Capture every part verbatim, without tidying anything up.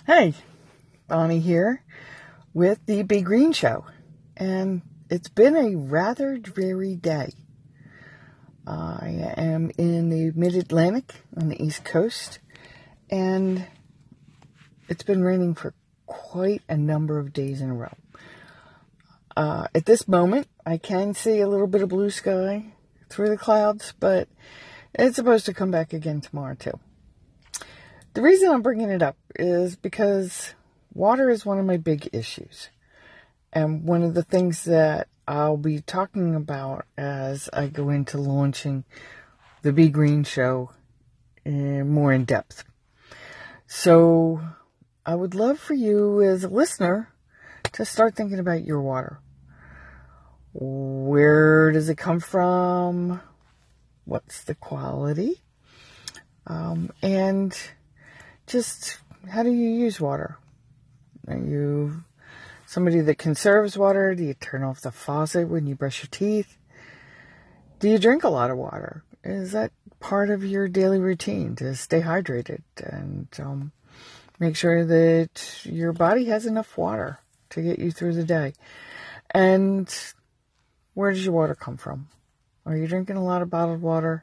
Hey, Bonnie here with the Be Green Show, and it's been a rather dreary day. I am in the mid-Atlantic on the East Coast, and it's been raining for quite a number of days in a row. Uh, at this moment, I can see a little bit of blue sky through the clouds, but it's supposed to come back again tomorrow too. The reason I'm bringing it up is because water is one of my big issues. And one of the things that I'll be talking about as I go into launching the Be Green Show in more in depth. So I would love for you as a listener to start thinking about your water. Where does it come from? What's the quality? Um, and just how do you use water? Are you somebody that conserves water? Do you turn off the faucet when you brush your teeth? Do you drink a lot of water? Is that part of your daily routine to stay hydrated and um, make sure that your body has enough water to get you through the day? And where does your water come from? Are you drinking a lot of bottled water?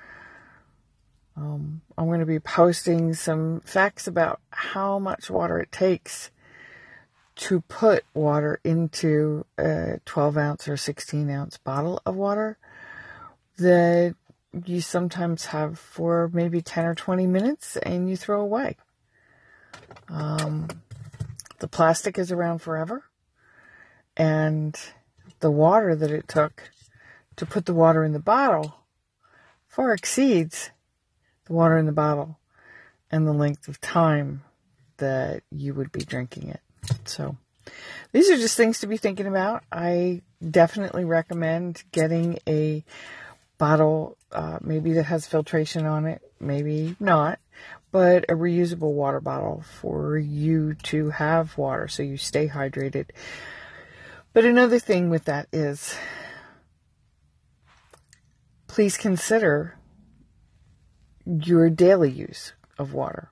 Um, I'm going to be posting some facts about how much water it takes to put water into a twelve ounce or sixteen ounce bottle of water that you sometimes have for maybe ten or twenty minutes and you throw away. Um, the plastic is around forever, and the water that it took to put the water in the bottle far exceeds the water in the bottle and the length of time that you would be drinking it. So these are just things to be thinking about. I definitely recommend getting a bottle, uh, maybe that has filtration on it, maybe not, but a reusable water bottle for you to have water so you stay hydrated. But another thing with that is, please consider your daily use of water.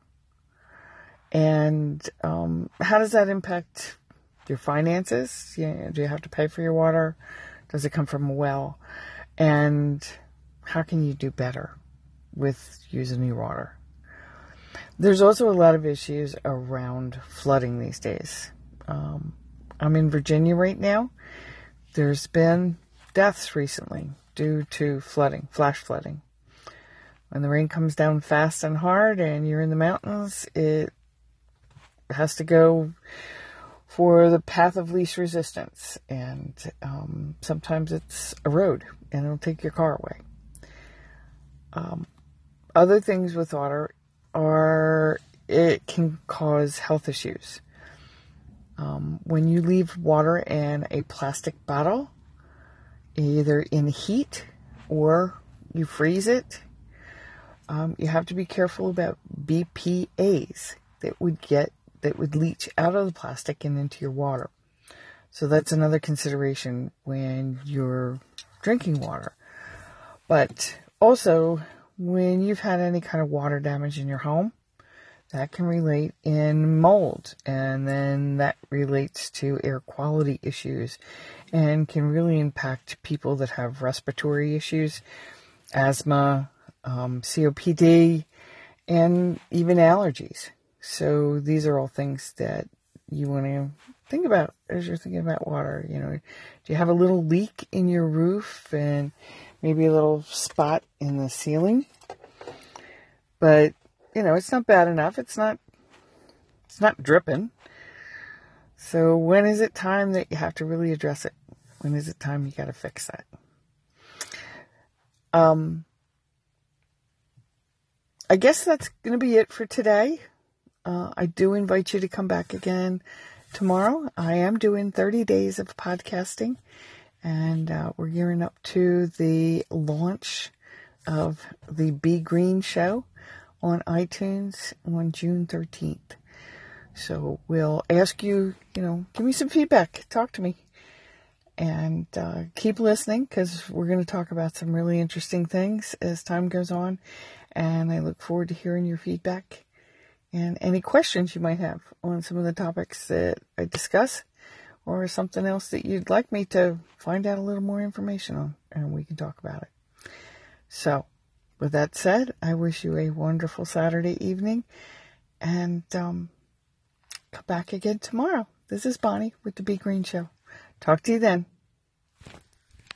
And um, how does that impact your finances? You know, do you have to pay for your water? Does it come from a well? And how can you do better with using your water? There's also a lot of issues around flooding these days. Um, I'm in Virginia right now. There's been deaths recently due to flooding, flash flooding. When the rain comes down fast and hard and you're in the mountains, it has to go for the path of least resistance. And um, sometimes it's a road and it'll take your car away. Um, other things with water are it can cause health issues. Um, when you leave water in a plastic bottle, either in heat or you freeze it, Um, you have to be careful about B P As that would get that would leach out of the plastic and into your water. So that's another consideration when you're drinking water. But also, when you've had any kind of water damage in your home, that can relate in mold, and then that relates to air quality issues and can really impact people that have respiratory issues, asthma, Um, C O P D, and even allergies. So these are all things that you want to think about as you're thinking about water. You know, do you have a little leak in your roof and maybe a little spot in the ceiling? But, you know, it's not bad enough. It's not, it's not dripping. So when is it time that you have to really address it? When is it time you got to fix that? Um, I guess that's going to be it for today. Uh, I do invite you to come back again tomorrow. I am doing thirty days of podcasting, and uh, we're gearing up to the launch of the Be Green Show on iTunes on June thirteenth. So we'll ask you, you know, give me some feedback. Talk to me. And uh, keep listening, because we're going to talk about some really interesting things as time goes on. And I look forward to hearing your feedback. and any questions you might have on some of the topics that I discuss, or something else that you'd like me to find out a little more information on, and we can talk about it. So, with that said, I wish you a wonderful Saturday evening, and um, come back again tomorrow. This is Bonnie with the Be Green Show. Talk to you then.